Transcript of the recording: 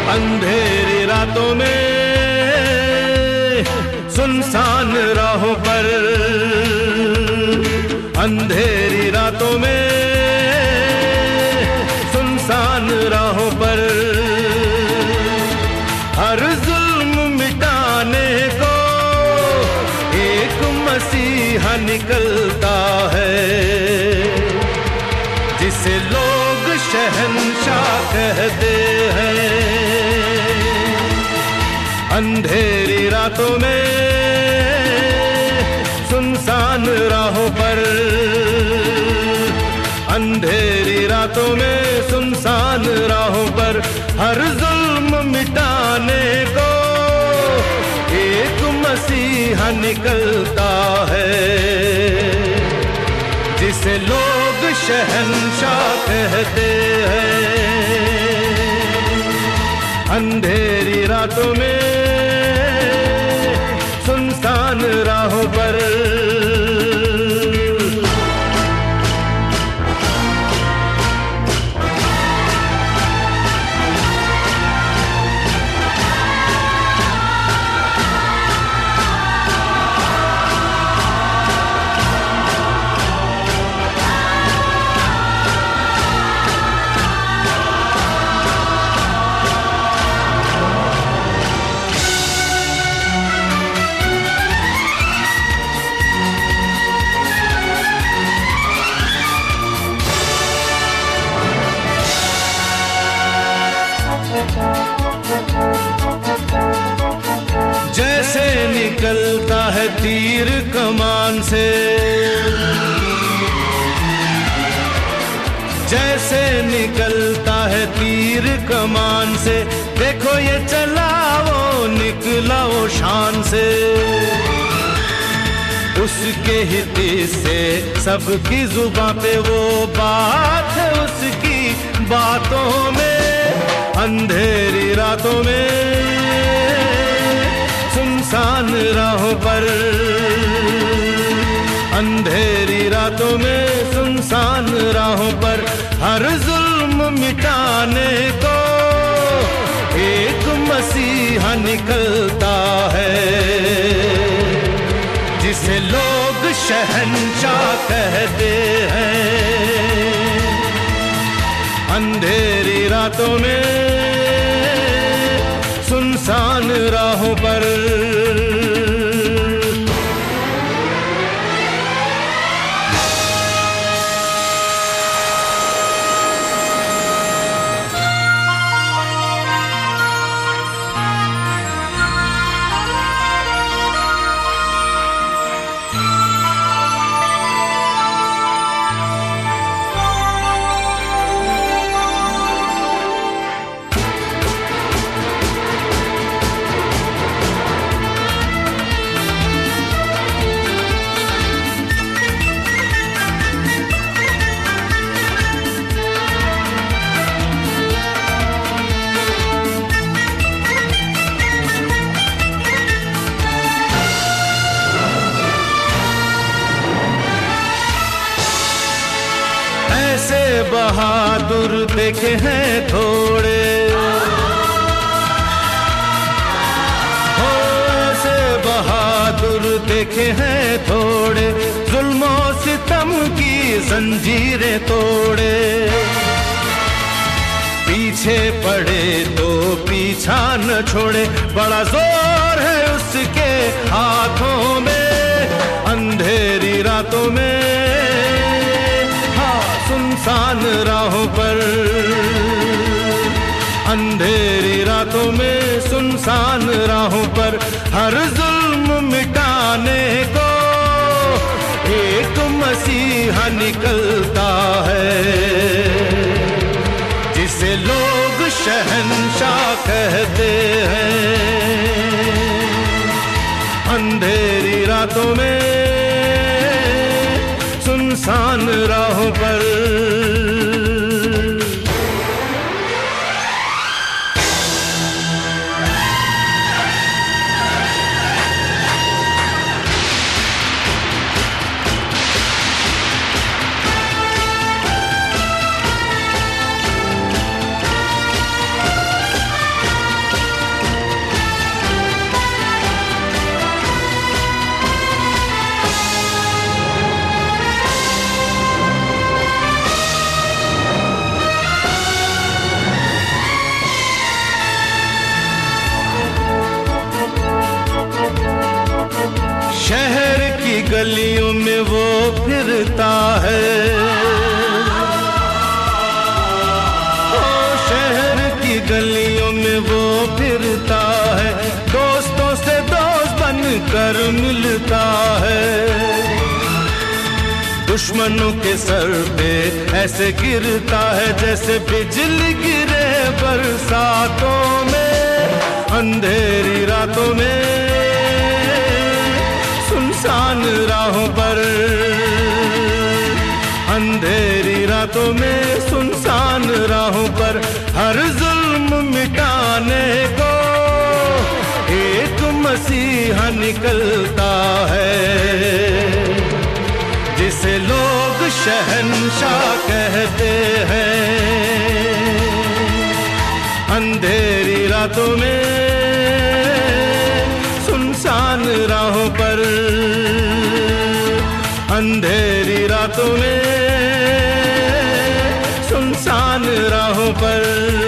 अंधेरी रातों में सुनसान राहों पर, अंधेरी रातों में सुनसान राहों पर हर जुल्म मिटाने को एक मसीहा निकलता है, जिसे लोग शहंशाह कहते हैं। अंधेरी रातों में सुनसान राहों पर, अंधेरी रातों में सुनसान राहों पर हर जुल्म मिटाने को एक मसीहा निकलता है, जिसे लोग शहंशाह कहते हैं। अंधेरी रातों में सुनसान राहों पर जैसे निकलता है तीर कमान से, जैसे निकलता है तीर कमान से, देखो ये चला वो निकला वो शान से। उसके ही तीर से सबकी जुबां पे वो बात है उसकी बातों में। अंधेरी रातों में सुनसान राहों पर, अंधेरी रातों में सुनसान राहों पर हर जुल्म मिटाने को एक मसीहा निकलता है, जिसे लोग शहंशाह कहते हैं। अंधेरी रातों में सुनसान राहों पर बहादुर देखे हैं थोड़े, हो ऐसे बहादुर देखे हैं थोड़े, जुल्मों सितम की जंजीरें तोड़े। पीछे पड़े तो पीछा न छोड़े, बड़ा जोर है उसके हाथों में। अंधेरी रातों में सुनसान राहों पर, अंधेरी रातों में सुनसान राहों पर हर जुल्म मिटाने को एक मसीहा निकलता है, जिसे लोग शहंशाह कहते हैं। अंधेरी रातों में सुनसान राहों पर बनता है। ओ शहर की गलियों में वो फिरता है, दोस्तों से दोस्त बनकर मिलता है। दुश्मनों के सर पे ऐसे गिरता है जैसे बिजली गिरे बरसातों में, अंधेरी रातों में, सुनसान राहों पर, अंधेरी रातों में, सुनसान राहों पर, हर जुल्म मिटाने को एक मसीहा निकलता है, जिसे लोग शहंशाह कहते हैं। अंधेरी रातों में, सुनसान राहों पर, अंधेरी रातों में, सुनसान राहों पर।